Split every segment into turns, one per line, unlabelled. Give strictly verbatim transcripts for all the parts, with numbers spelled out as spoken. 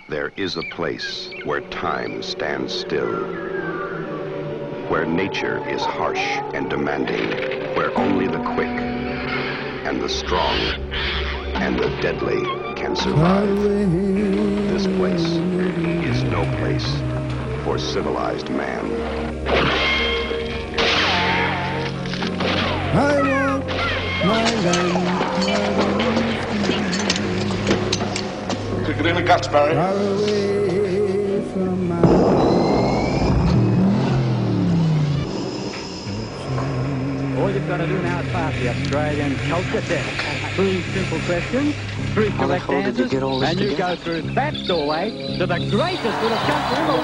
There is a place where time stands still, where nature is harsh and demanding, where only the quick and the strong and the deadly can survive. This place is no place for civilized man.
I want my land.
Kick it in the guts, Barry.
Far away from my
All you've got to do now is pass the Australian culture test. Three simple questions, three
How the
correct
hell did you
answers,
get all this
and you
together?
go through that doorway to the greatest little country in the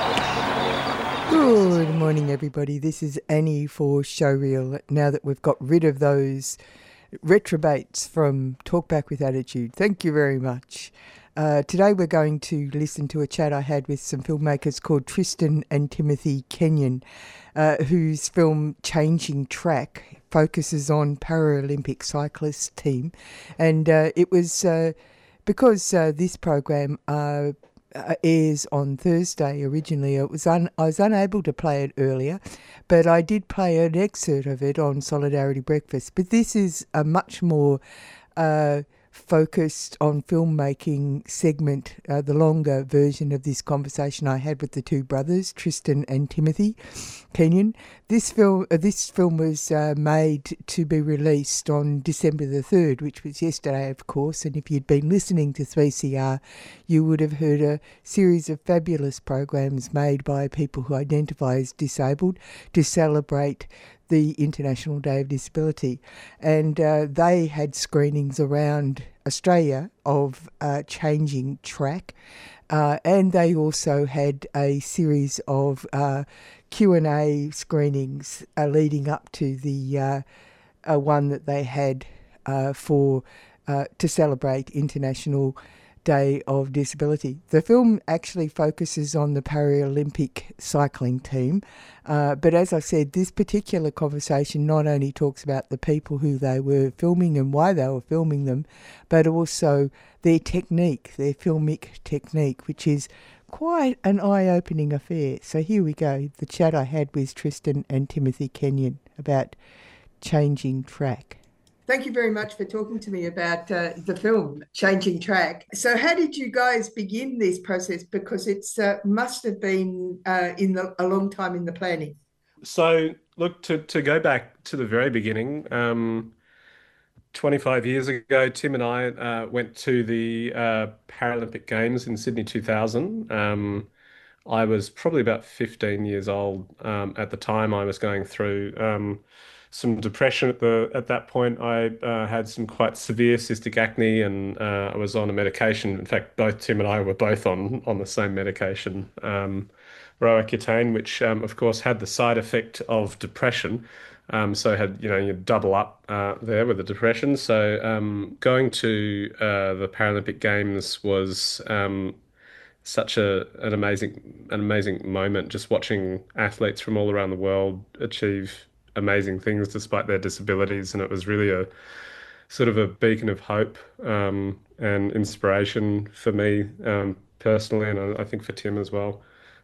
world.
Good morning, everybody. This is Annie for Showreel. Now that we've got rid of those retrobates from Talkback with Attitude, thank you very much. Uh, today we're going to listen to a chat I had with some filmmakers called Tristan and Timothy Kenyon, uh, whose film Changing Track focuses on Paralympic cyclist team. And uh, it was uh, because uh, this program uh, uh, airs on Thursday originally. It was un- I was unable to play it earlier, but I did play an excerpt of it on Solidarity Breakfast. But this is a much more Uh, focused on filmmaking segment, uh, the longer version of this conversation I had with the two brothers, Tristan and Timothy Kenyon. This film, uh, this film was uh, made to be released on December the third, which was yesterday, of course. And if you'd been listening to three C R, you would have heard a series of fabulous programs made by people who identify as disabled to celebrate the International Day of Disability. And uh, they had screenings around Australia of uh, Changing Track. Uh, and they also had a series of uh, Q and A screenings uh, leading up to the uh, uh, one that they had uh, for uh, to celebrate International Day of Disability. The film actually focuses on the Paralympic cycling team, uh, but as I said, this particular conversation not only talks about the people who they were filming and why they were filming them, but also their technique, their filmic technique, which is quite an eye-opening affair. So here we go, the chat I had with Tristan and Timothy Kenyon about Changing Track. Thank you very much for talking to me about uh, the film Changing Track. So how did you guys begin this process? Because it's uh, must have been uh, in the, a long time in the planning.
So, look, to, to go back to the very beginning, um, twenty-five years ago, Tim and I uh, went to the uh, Paralympic Games in Sydney two thousand. Um, I was probably about fifteen years old um, at the time. I was going through um, some depression at the at that point. I uh, had some quite severe cystic acne, and uh, I was on a medication. In fact, both Tim and I were both on on the same medication, um, Roaccutane, which um, of course had the side effect of depression. Um, so had you know you double up uh, there with the depression. So um, going to uh, the Paralympic Games was um, such a an amazing an amazing moment. Just watching athletes from all around the world achieve amazing things despite their disabilities, and it was really a sort of a beacon of hope um, and inspiration for me um, personally, and I, I think for Tim as well.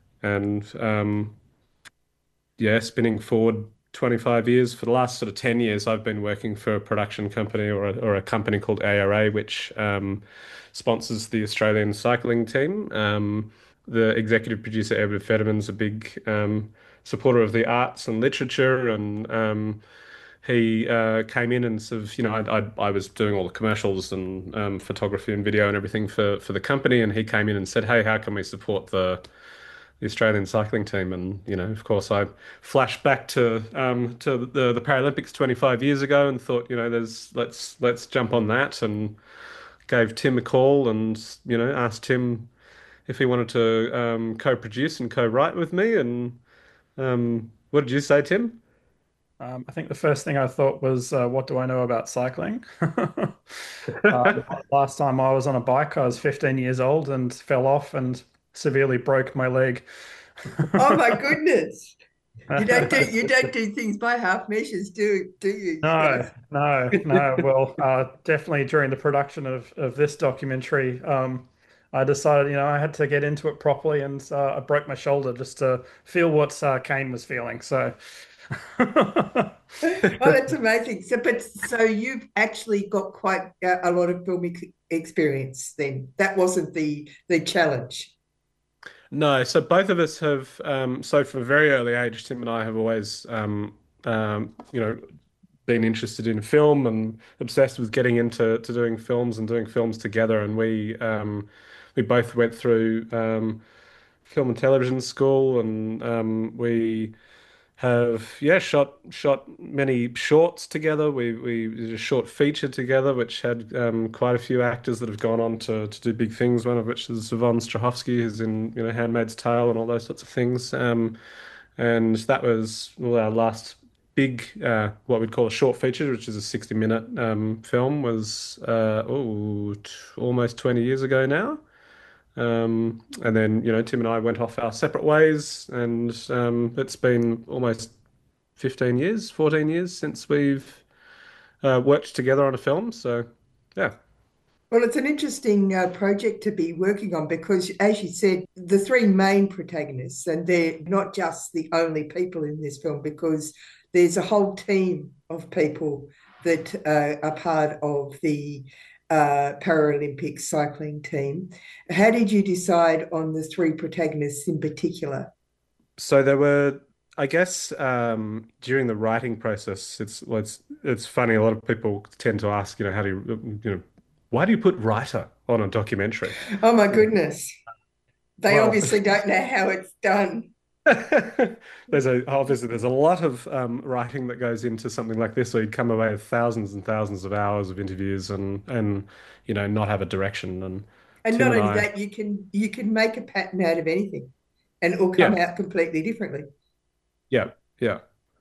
And um, yeah, spinning forward twenty-five years, for the last sort of ten years, I've been working for a production company or a, or a company called A R A, which um, sponsors the Australian cycling team. Um, the executive producer, Edward Fetterman's a big um, supporter of the arts and literature, and um, he uh, came in and sort of, you know, I, I, I was doing all the commercials and um, photography and video and everything for, for the company, and he came in and said, hey, how can we support the the Australian cycling team? And, you know, of course, I flashed back to um, to the the Paralympics twenty-five years ago and thought, you know, there's let's let's jump on that, and gave Tim a call and, you know, asked Tim if he wanted to um, co-produce and co-write with me. And um, what did you say, Tim?
Um, I think the first thing I thought was, uh, what do I know about cycling? uh, last time I was on a bike, I was fifteen years old and fell off and severely broke my leg.
Oh my goodness! You don't do you don't do things by half measures, do do you?
No, no, no. Well, uh, definitely during the production of of this documentary, um, I decided, you know, I had to get into it properly, and uh, I broke my shoulder just to feel what uh, Kane was feeling. So,
Oh, that's amazing. So, but so you've actually got quite a, a lot of film ex- experience then. That wasn't the the challenge.
No, so both of us have, um, so from a very early age, Tim and I have always, um, um, you know, been interested in film and obsessed with getting into to doing films and doing films together. And we um, we both went through um, film and television school, and um, we have yeah shot shot many shorts together. We we did a short feature together, which had um, quite a few actors that have gone on to to do big things. One of which is Yvonne Strahovski, who's in you know Handmaid's Tale and all those sorts of things. Um, and that was well, our last big uh, what we'd call a short feature, which is a sixty minute um, film, was uh, oh t almost twenty years ago now. Um, and then, you know, Tim and I went off our separate ways, and um, it's been almost fifteen years, fourteen years since we've uh, worked together on a film. So, yeah.
Well, it's an interesting uh, project to be working on because, as you said, the three main protagonists, and they're not just the only people in this film because there's a whole team of people that uh, are part of the uh, Paralympic cycling team. How did you decide on the three protagonists in particular?
So there were, I guess, um, during the writing process, it's well, it's it's funny. A lot of people tend to ask, you know, how do you, you know, why do you put writer on a documentary?
Oh my goodness. They
Well,
obviously don't know how it's done.
there's a obviously there's a lot of um, writing that goes into something like this, where you come away with thousands and thousands of hours of interviews and and you know not have a direction. And
And
Tim
not
and
only
I,
that, you can you can make a pattern out of anything and it will come
yeah,
out completely differently.
yeah, yeah.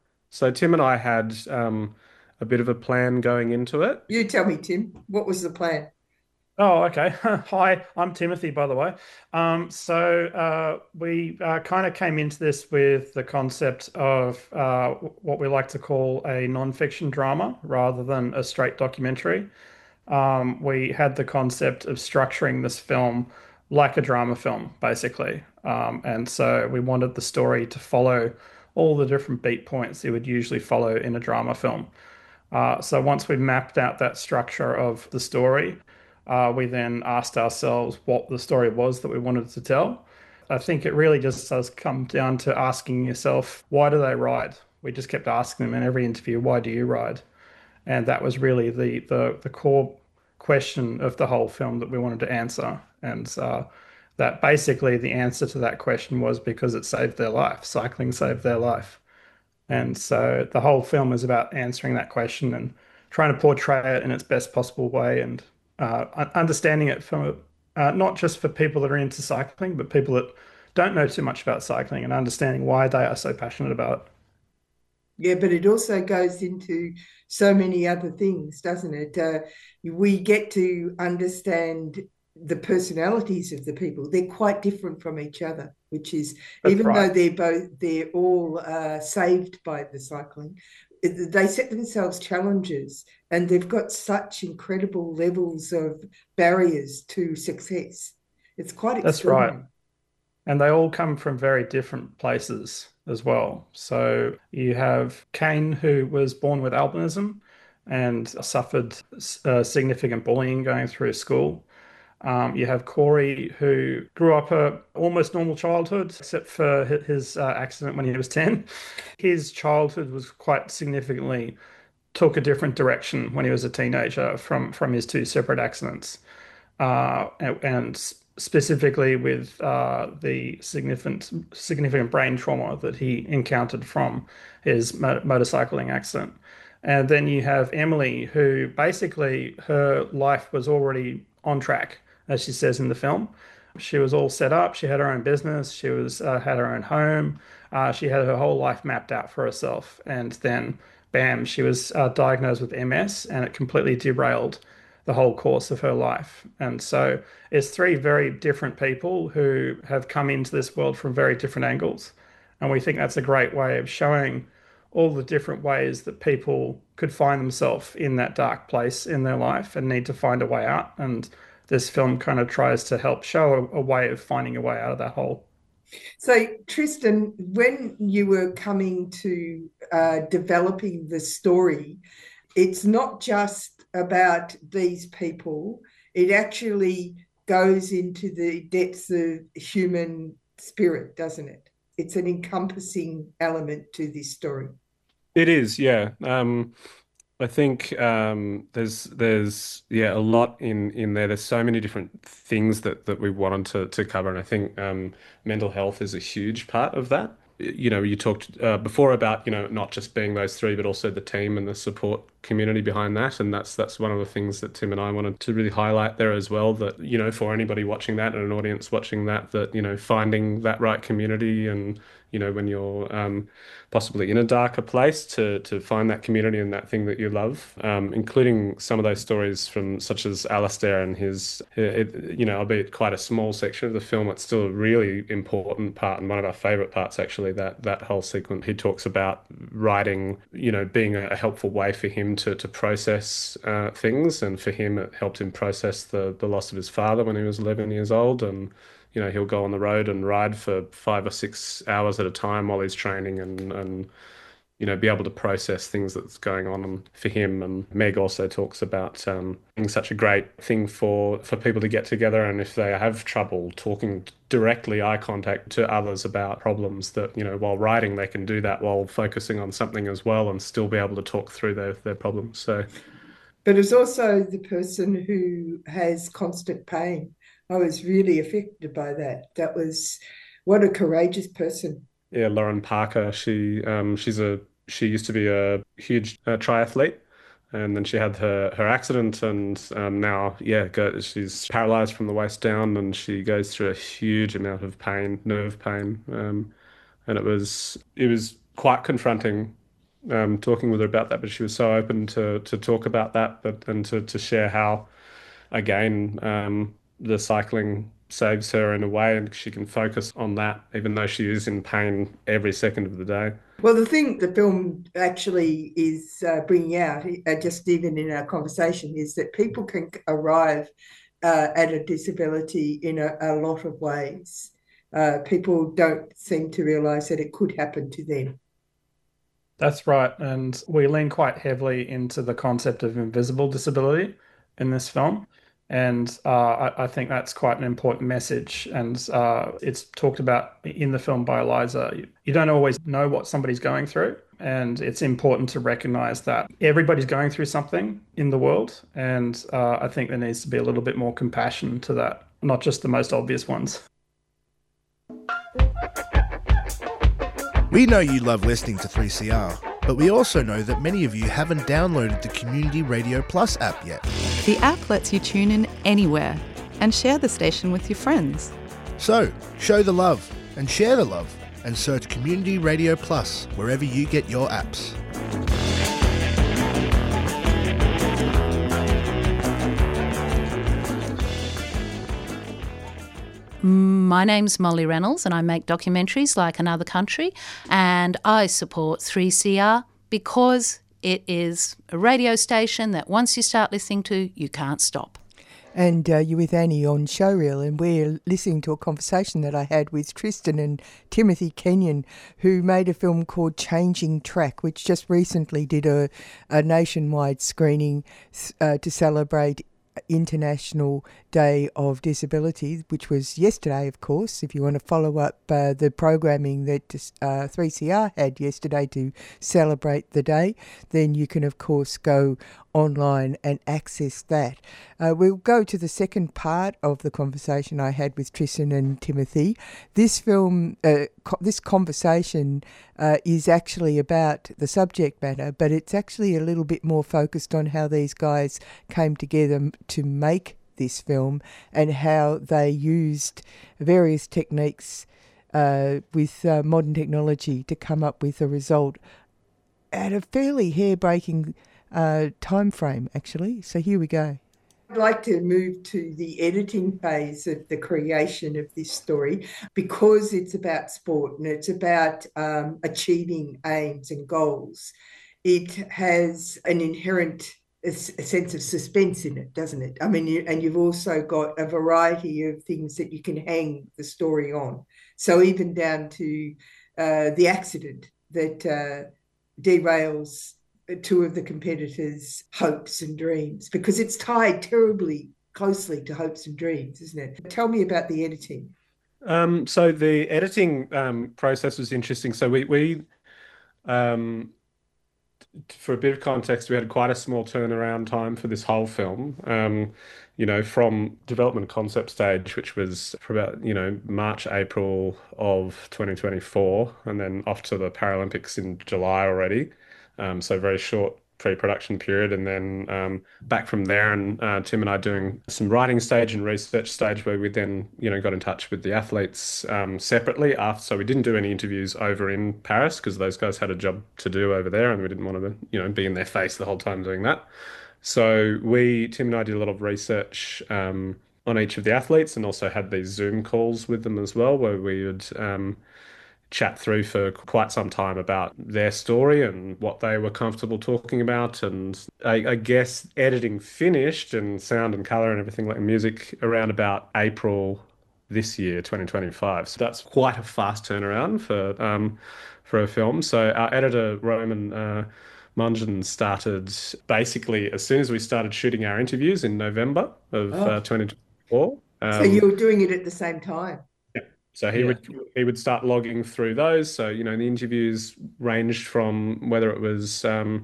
So Tim and I had um, a bit of a plan going into it.
You tell me, Tim, what was the plan?
oh, okay. Hi, I'm Timothy, by the way. Um, so uh, we uh, kind of came into this with the concept of uh, what we like to call a non-fiction drama rather than a straight documentary. Um, we had the concept of structuring this film like a drama film, basically. Um, and so we wanted the story to follow all the different beat points you would usually follow in a drama film. Uh, so once we mapped out that structure of the story, uh, we then asked ourselves what the story was that we wanted to tell. I think it really just does come down to asking yourself, why do they ride? We just kept asking them in every interview, why do you ride? And that was really the the, the core question of the whole film that we wanted to answer. And uh, that basically the answer to that question was because it saved their life. Cycling saved their life. And so the whole film is about answering that question and trying to portray it in its best possible way and uh, understanding it from uh, not just for people that are into cycling, but people that don't know too much about cycling and understanding why they are so passionate about it.
Yeah, but it also goes into so many other things, doesn't it? Uh, we get to understand the personalities of the people. They're quite different from each other, which is
That's
even
right.
though they're both they're all uh, saved by the cycling, they set themselves challenges, and they've got such incredible levels of barriers to success. It's quite
That's right.
extraordinary.
And they all come from very different places as well. So you have Kane, who was born with albinism and suffered uh, significant bullying going through school. Um, you have Corey, who grew up a almost normal childhood, except for his uh, accident when he was ten. His childhood was quite significantly took a different direction when he was a teenager from from his two separate accidents, uh, and, and specifically with uh, the significant significant brain trauma that he encountered from his mo motorcycling accident. And then you have Emily, who basically her life was already on track, as she says in the film. She was all set up. She had her own business. She was uh, had her own home. Uh, she had her whole life mapped out for herself. And then, bam, she was uh, diagnosed with M S, and it completely derailed the whole course of her life. And so it's three very different people who have come into this world from very different angles. And we think that's a great way of showing all the different ways that people could find themselves in that dark place in their life and need to find a way out. And this film kind of tries to help show a, a way of finding a way out of that hole.
So, Tristan, when you were coming to uh, developing the story, it's not just about these people, it actually goes into the depths of human spirit, doesn't it? It's an encompassing element to this story.
It is, yeah. Um, I think um, there's there's yeah a lot in in there. There's so many different things that that we wanted to to cover, and I think um, mental health is a huge part of that. You know, you talked uh, before about, you know, not just being those three, but also the team and the support community behind that, and that's that's one of the things that Tim and I wanted to really highlight there as well. That, you know, for anybody watching that and an audience watching that, that, you know, finding that right community, and, you know, when you're um, possibly in a darker place, to to find that community and that thing that you love, um, including some of those stories from such as Alastair and his, it, you know, albeit quite a small section of the film, it's still a really important part and one of our favorite parts, actually, that that whole sequence. He talks about writing, you know, being a, a helpful way for him to to process uh, things, and for him it helped him process the the loss of his father when he was eleven years old. And you know, he'll go on the road and ride for five or six hours at a time while he's training, and and you know, be able to process things that's going on for him. And Meg also talks about um, being such a great thing for for people to get together, and if they have trouble talking directly, eye contact to others about problems, that, you know, while riding they can do that while focusing on something as well, and still be able to talk through their their problems. So,
but it's also the person who has constant pain. I was really affected by that. That was, what a courageous person.
Yeah, Lauren Parker, she um she's a she used to be a huge uh, triathlete, and then she had her her accident, and um, now yeah go, she's paralyzed from the waist down, and she goes through a huge amount of pain, nerve pain, um, and it was it was quite confronting um, talking with her about that, but she was so open to to talk about that, but and to to share how, again, um, the cycling saves her in a way, and she can focus on that even though she is in pain every second of the day.
Well, the thing the film actually is uh, bringing out, uh, just even in our conversation, is that people can arrive uh, at a disability in a, a lot of ways. Uh, people don't seem to realise that it could happen to them.
That's right. And we lean quite heavily into the concept of invisible disability in this film. And uh, I, I think that's quite an important message. And uh, it's talked about in the film by Eliza. You, you don't always know what somebody's going through. And it's important to recognize that everybody's going through something in the world. And uh, I think there needs to be a little bit more compassion to that, not just the most obvious ones.
We know you love listening to three C R, but we also know that many of you haven't downloaded the Community Radio Plus app yet.
The app lets you tune in anywhere and share the station with your friends.
So, show the love and share the love and search Community Radio Plus wherever you get your apps.
My name's Molly Reynolds, and I make documentaries like Another Country, and I support three C R because it is a radio station that once you start listening to, you can't stop.
And uh, you're with Annie on Showreel, and we're listening to a conversation that I had with Tristan and Timothy Kenyon, who made a film called Changing Track, which just recently did a, a nationwide screening uh, to celebrate International Day of Disability, which was yesterday, of course. If you want to follow up uh, the programming that uh, three C R had yesterday to celebrate the day, then you can, of course, go online and access that. Uh, we'll go to the second part of the conversation I had with Tristan and Timothy. This film, uh, co- this conversation uh, is actually about the subject matter, but it's actually a little bit more focused on how these guys came together to make this film and how they used various techniques uh, with uh, modern technology to come up with a result at a fairly hair-breaking uh, time frame, actually. So here we go. I'd like to move to the editing phase of the creation of this story, because it's about sport and it's about um, achieving aims and goals. It has an inherent a, a sense of suspense in it, doesn't it? I mean, you, and you've also got a variety of things that you can hang the story on. So even down to uh, the accident that uh, derails two of the competitors' hopes and dreams, because it's tied terribly closely to hopes and dreams, isn't it? Tell me about the editing.
Um, so the editing um, process was interesting. So we we um, for a bit of context, we had quite a small turnaround time for this whole film. Um, you know, from development concept stage, which was for about, you know, March, April of twenty twenty-four, and then off to the Paralympics in July already. Um, so very short pre-production period, and then um, back from there, and uh, Tim and I doing some writing stage and research stage, where we then, you know, got in touch with the athletes um, separately after. So we didn't do any interviews over in Paris because those guys had a job to do over there, and we didn't want to, you know, be in their face the whole time doing that. So we, Tim and I, did a lot of research um, on each of the athletes, and also had these Zoom calls with them as well, where we would um, chat through for quite some time about their story and what they were comfortable talking about. And I, I guess editing finished, and sound and color and everything, like music, around about April this year, twenty twenty-five. So that's quite a fast turnaround for um, for a film. So our editor, Roman uh, Munjan, started basically as soon as we started shooting our interviews in November of
Oh.
uh, twenty twenty-four. Um,
So you were doing it at the same time.
so he
Yeah.
would he would start logging through those. So, you know, the interviews ranged from whether it was um,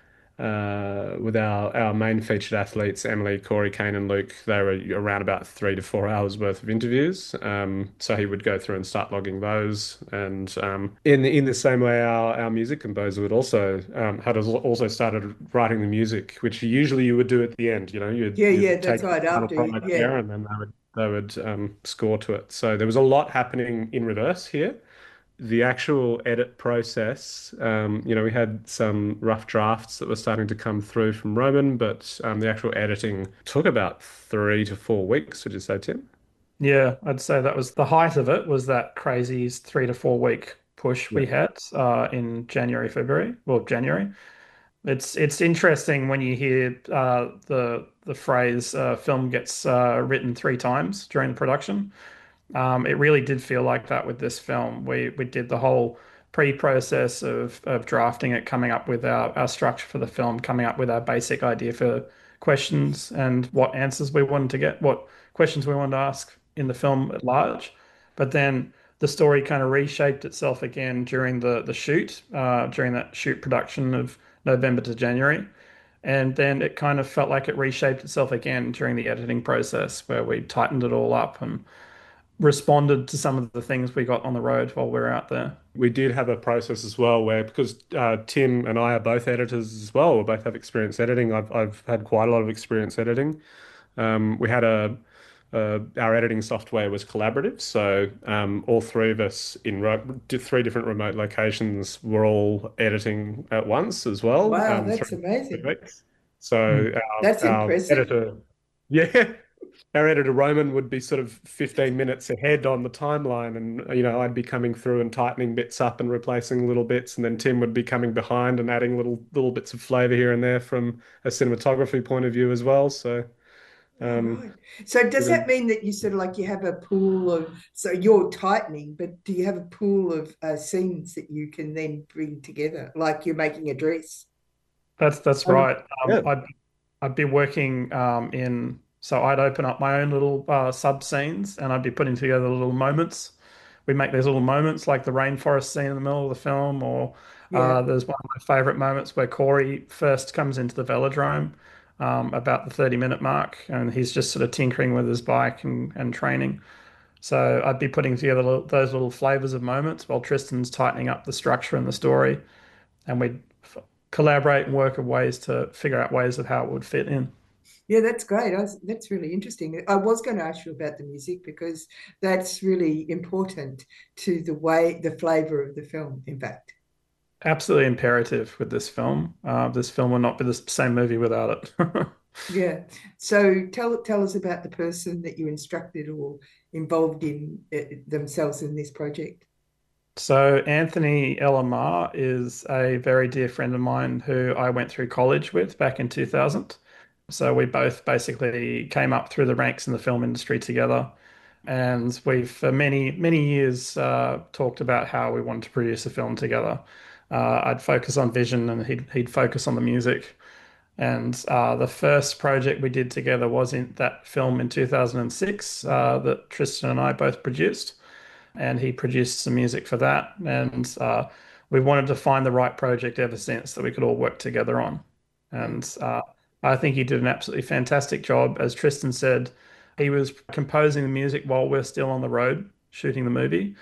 uh, with our, our main featured athletes, Emily, Corey, Kane, and Luke. They were around about three to four hours worth of interviews. Um, so he would go through and start logging those. And um, in the, in the same way, our, our music composer would also um, had also started writing the music, which usually you would do at the end. You know, you'd,
Yeah,
you'd
yeah, that's
take
right,
the final
after,
product
yeah.
there, and then they would they would um, score to it. So there was a lot happening in reverse here. The actual edit process, um, you know, we had some rough drafts that were starting to come through from Roman, but um, the actual editing took about three to four weeks. Would you say, Tim?
Yeah, I'd say that was the height of it, was that crazy three to four week push we had uh, in January, February, well, January. It's it's interesting when you hear uh, the the phrase uh, film gets uh, written three times during the production. Um, it really did feel like that with this film. We we did the whole pre-process of of drafting it, coming up with our, our structure for the film, coming up with our basic idea for questions and what answers we wanted to get, what questions we wanted to ask in the film at large. But then the story kind of reshaped itself again during the the shoot, uh, during that shoot production of November to January. And then it kind of felt like it reshaped itself again during the editing process, where we tightened it all up and responded to some of the things we got on the road while we were out there.
We did have a process as well where, because uh, Tim and I are both editors as well, we both have experience editing. I've I've had quite a lot of experience editing. Um, we had a uh, our editing software was collaborative, so um, all three of us in ro three different remote locations were all editing at once as well.
Wow,
um,
that's
through
amazing.
weeks. So our,
That's
our
impressive.
editor, yeah. Our editor Roman would be sort of fifteen minutes ahead on the timeline, and you know, I'd be coming through and tightening bits up and replacing little bits, and then Tim would be coming behind and adding little little bits of flavor here and there from a cinematography point of view as well. So um
Right. So does that mean that you sort of like you have a pool of, so you're tightening, but do you have a pool of uh, scenes that you can then bring together, like you're making a dress?
That's that's
Um,
right. Um,
yeah.
I'd I'd be working um, in, so I'd open up my own little uh, sub scenes, and I'd be putting together little moments. We make these little moments like the rainforest scene in the middle of the film, or
Yeah.
uh, there's one of my favorite moments where Corey first comes into the velodrome um, about the thirty minute mark, and he's just sort of tinkering with his bike and, and training. So I'd be putting together little, those little flavors of moments while Tristan's tightening up the structure and the story, and we'd f- collaborate and work of ways to figure out ways of how it would fit in.
Yeah, that's great. I was, that's really interesting. I was going to ask you about the music because that's really important to the way, the flavor of the film, in fact.
Absolutely imperative with this film. Uh, this film will not be the same movie without it.
Yeah. So tell tell us about the person that you instructed or involved in uh, themselves in this project.
So Anthony Ellamar is a very dear friend of mine who I went through college with back in two thousand. So we both basically came up through the ranks in the film industry together. And we've for many, many years uh, talked about how we wanted to produce a film together. Uh, I'd focus on vision and he'd, he'd focus on the music. And uh, the first project we did together was in that film in two thousand six uh, that Tristan and I both produced. And he produced some music for that. And uh, we wanted to find the right project ever since that we could all work together on. And uh, I think he did an absolutely fantastic job. As Tristan said, he was composing the music while we're still on the road shooting the movie.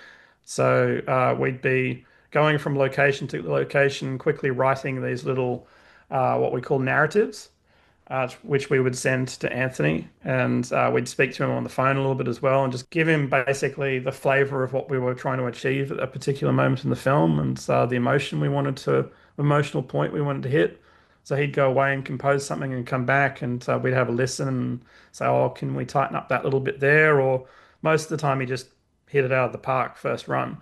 So uh, we'd be going from location to location, quickly writing these little, uh, what we call narratives, uh, which we would send to Anthony. And uh, we'd speak to him on the phone a little bit as well and just give him basically the flavor of what we were trying to achieve at a particular moment in the film and uh, the emotion we wanted to, emotional point we wanted to hit. So he'd go away and compose something and come back and uh, we'd have a listen and say, oh, can we tighten up that little bit there? Or most of the time he just hit it out of the park first run.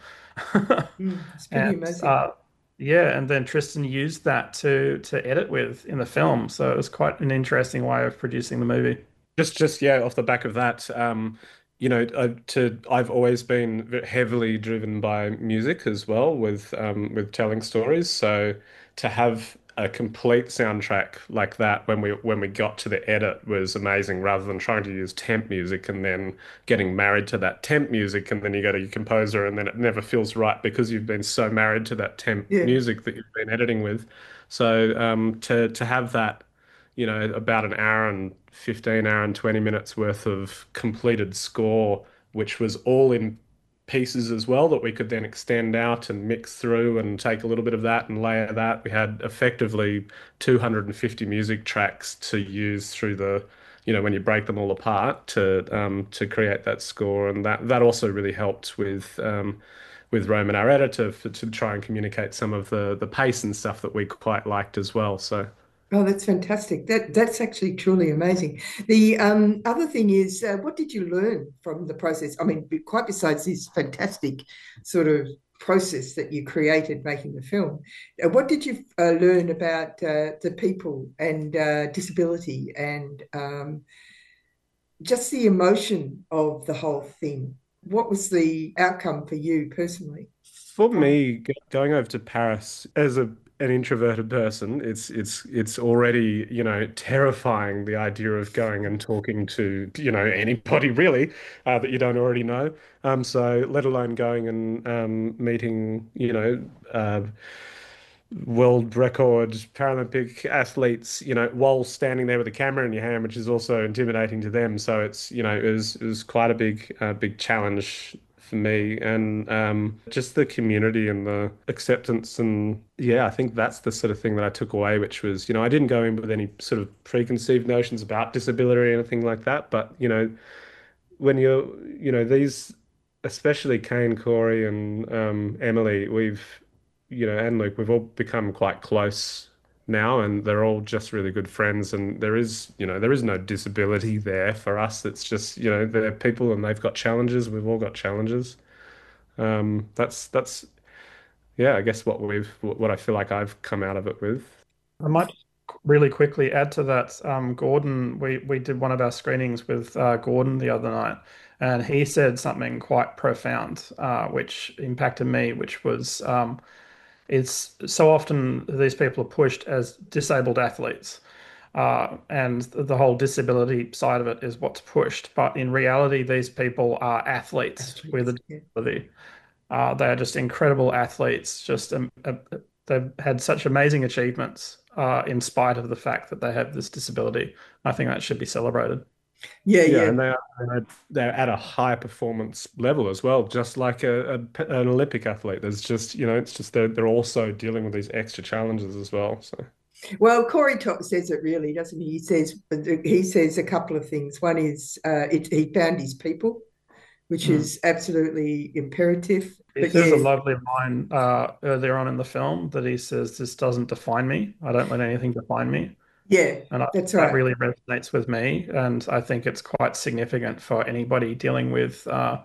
Mm, it's pretty
And
amazing.
uh, yeah, and then Tristan used that to to edit with in the film. So it was quite an interesting way of producing the movie.
Just, just yeah, off the back of that, um, you know, uh, to I've always been ve- heavily driven by music as well with um, with telling stories. So to have a complete soundtrack like that when we when we got to the edit was amazing, rather than trying to use temp music and then getting married to that temp music, and then you go to your composer and then it never feels right because you've been so married to that temp
Yeah.
music that you've been editing with. So um, to to have that, you know, about an hour and fifteen, hour and twenty minutes worth of completed score, which was all in pieces as well that we could then extend out and mix through and take a little bit of that and layer that. We had effectively two hundred fifty music tracks to use through the, you know, when you break them all apart to um, to create that score, and that that also really helped with um, with Roman, our editor, for, to try and communicate some of the the pace and stuff that we quite liked as well. So.
Oh, that's fantastic. That that's actually truly amazing. The um, other thing is, uh, what did you learn from the process? I mean, be- quite besides this fantastic sort of process that you created making the film, uh, what did you uh, learn about uh, the people and uh, disability and um, just the emotion of the whole thing? What was the outcome for you personally?
For me, g- going over to Paris as a an introverted person, it's it's it's already, you know, terrifying, the idea of going and talking to, you know, anybody really uh, that you don't already know. Um, so let alone going and um, meeting, you know, uh, world record Paralympic athletes, you know, while standing there with a camera in your hand, which is also intimidating to them. So it's, you know, it was it was quite a big uh, big challenge for me, and um, just the community and the acceptance, and yeah, I think that's the sort of thing that I took away, which was, you know, I didn't go in with any sort of preconceived notions about disability or anything like that, but you know, when you're, you know, these, especially Kane, Corey, and um, Emily, we've, you know, and Luke, we've all become quite close now, and they're all just really good friends. And there is, you know, there is no disability there for us. It's just, you know, they're people and they've got challenges. We've all got challenges. Um, that's that's yeah, I guess what we've what I feel like I've come out of it with.
I might just really quickly add to that. Um, Gordon, we we did one of our screenings with uh, Gordon the other night, and he said something quite profound, uh, which impacted me, which was um, it's so often these people are pushed as disabled athletes. Uh, and the whole disability side of it is what's pushed. But in reality, these people are athletes with a
Athletes, yeah.
disability. Uh, they are just incredible athletes. Just um, uh, they've had such amazing achievements uh, in spite of the fact that they have this disability. I think that should be celebrated.
Yeah,
Yeah,
yeah.
and they are they're they're at a high performance level as well, just like a, a an Olympic athlete. There's just, you know, it's just they're they're also dealing with these extra challenges as well. So.
Well, Corey Top says it really, doesn't he? He says he says a couple of things. One is uh, it, he found his people, which
Mm.
is absolutely imperative.
He
But
says a
yeah,
lovely line uh, earlier on in the film that he says, "This doesn't define me. I don't let anything define me."
yeah,
And I,
that's
that
right.
really resonates with me. And I think it's quite significant for anybody dealing with uh,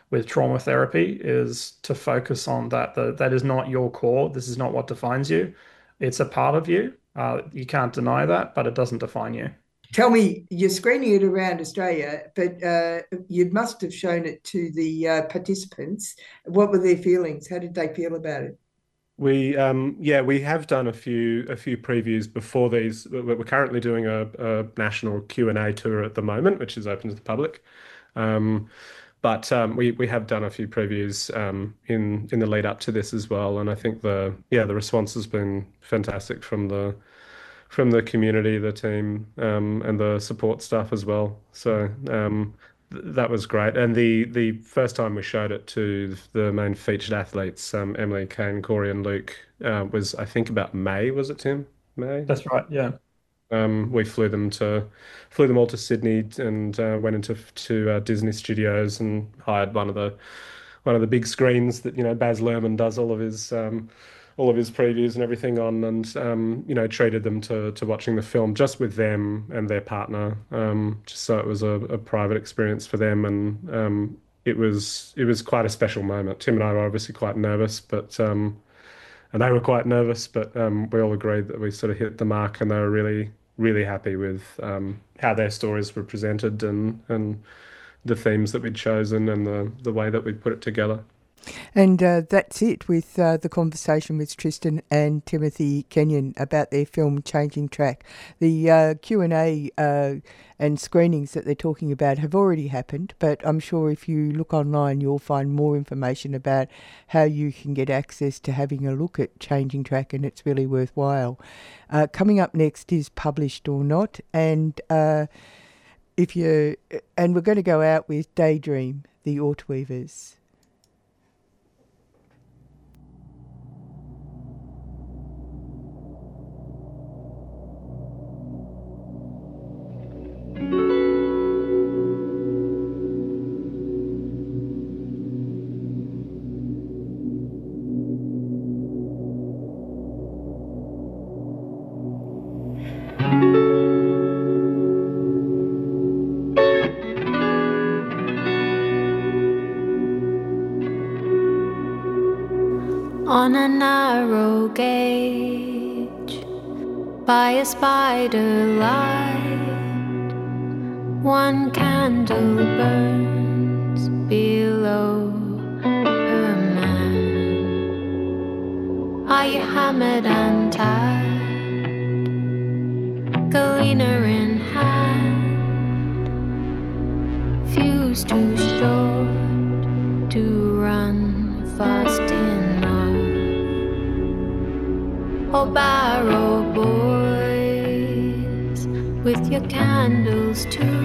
with trauma therapy is to focus on that. The, that is not your core. This is not what defines you. It's a part of you. Uh, you can't deny that, but it doesn't define you.
Tell me, you're screening it around Australia, but uh, you must have shown it to the uh, participants. What were their feelings? How did they feel about it?
We um yeah we have done a few a few previews before these. We're currently doing a, a national Q and A tour at the moment, which is open to the public. Um, but um, we we have done a few previews um, in in the lead up to this as well, and I think the yeah the response has been fantastic from the from the community, the team, um, and the support staff as well. So um, th that was great. And the the first time we showed it to the main featured athletes, um, Emily, Kane, Corey, and Luke, uh, was I think about May. Was it Tim? May?
That's right. Yeah.
Um, we flew them to flew them all to Sydney and uh, went into to uh, Disney Studios and hired one of the one of the big screens that you know Baz Luhrmann does all of his um, all of his previews and everything on, and um, you know treated them to to watching the film just with them and their partner, um, just so it was a, a private experience for them, and um, it was it was quite a special moment. Tim and I were obviously quite nervous, but um, and they were quite nervous, but um, we all agreed that we sort of hit the mark, and they were really really happy with um, how their stories were presented and and the themes that we'd chosen and the the way that we'd put it together.
And uh, that's it with uh, the conversation with Tristan and Timothy Kenyon about their film Changing Track. The uh, Q and A uh, and screenings that they're talking about have already happened, but I'm sure if you look online you'll find more information about how you can get access to having a look at Changing Track, and it's really worthwhile. Uh, coming up next is Published or Not, and uh, if you and we're going to go out with Daydream, the Autoweavers.
On a narrow gauge, by a spider light, one candle burns below her man. Are you hammered and tired, galena in hand, fuse too short to run fast enough? Oh, barrow boys, with your candles too